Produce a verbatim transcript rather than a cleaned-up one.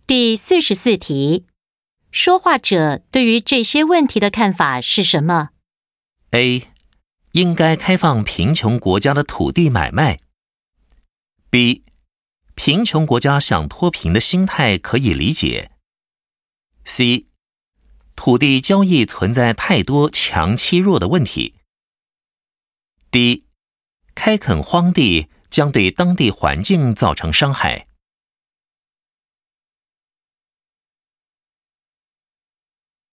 第四十四题，说话者对于这些问题的看法是什么？ A. 应该开放贫穷国家的土地买卖。 B. 贫穷国家想脱贫的心态可以理解。 C. 土地交易存在太多强欺弱的问题。 D. 开垦荒地将对当地环境造成伤害。